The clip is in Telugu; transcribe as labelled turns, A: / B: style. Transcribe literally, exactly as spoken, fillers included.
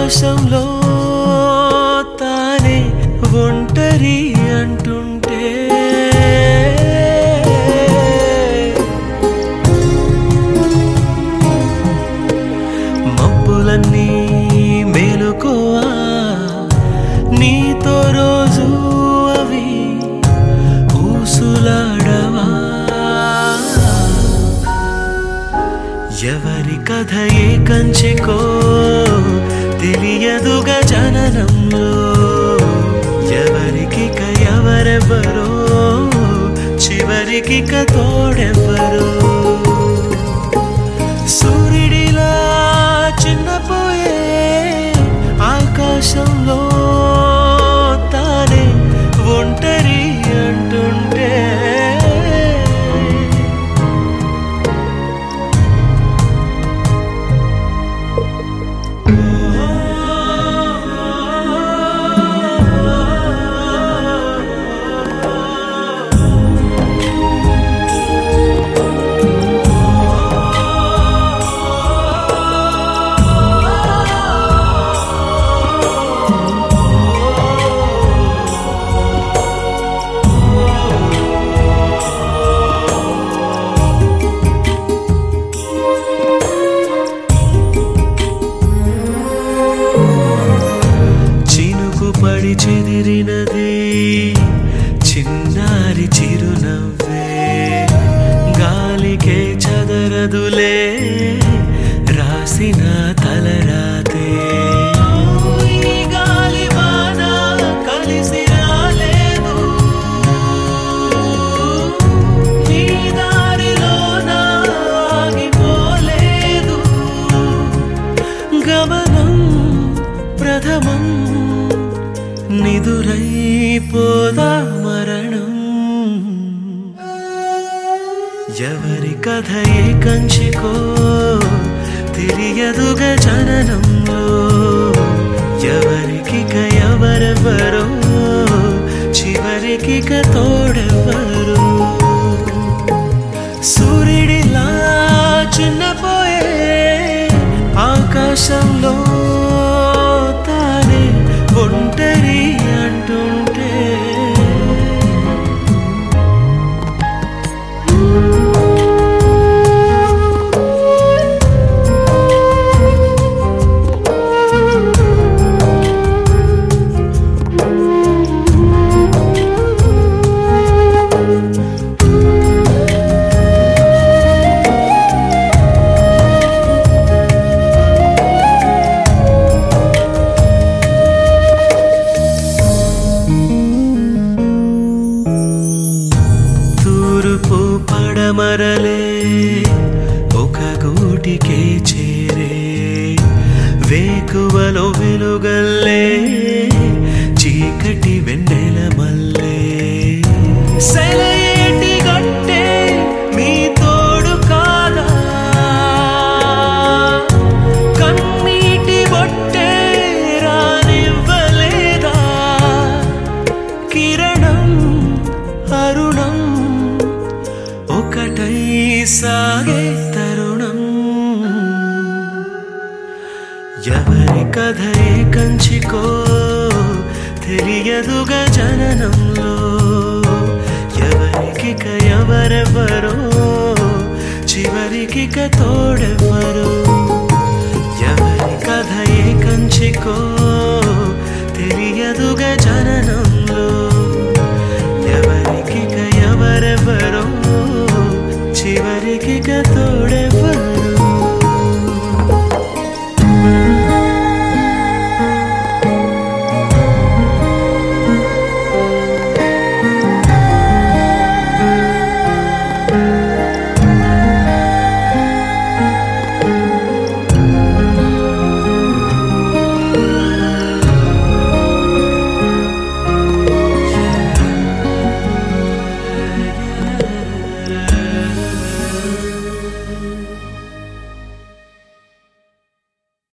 A: ఆకాశంలో తానే ఒంటరి అంటుంటే మబ్బులన్నీ మేలుకోవా నీతో రోజు అవి ఊసులాడవా ఎవరి కథ ఏ కంచికో తెలియదుగా జననంలో ఎవరికిక ఎవరెవరో చివరికిక తోడెవ్వరో సూర్యుడిలా చిన్నపోయే ఆకాశంలో తానే ఒంటరి అంటుంటే పడి చెదిరినది చిన్నారి చిరునవ్వే గాలికే చదరదులే రాసిన తలరాతే ఈ గాలి వాన కలిసి రాలేదు ఈ దారిలోన ఆగిపోలేదు గమనం ప్రథమం నిదురైపోదా మరణం ఎవరి కథ ఏ కంచికో తెలియదుగా జననంలో ఎవరికిక ఎవరెవరో చివరికిక తోడెవ్వరో సూర్యుడిలా చిన్నపోయే ఆకాశంలో తానే ఒంటరి అంటుంటే పడమరలే ఒక గూటికే చేరే వేకువలో వెలుగల్లే చీకటి వెన్నెల మల్లే సెలయేటి గట్టే మీ తోడు కాదా కన్నీటి బొట్టే రానివ్వలేదా కిరణం అరుణం ఒకటై సాగే తరుణం ఎవరి కథ ఏ కంచికో తెలియదుగా జననంలో ఎవరికిక ఎవరెవరో చివరికిక తోడెవ్వరో ఎవరి కథ ఏ కంచికో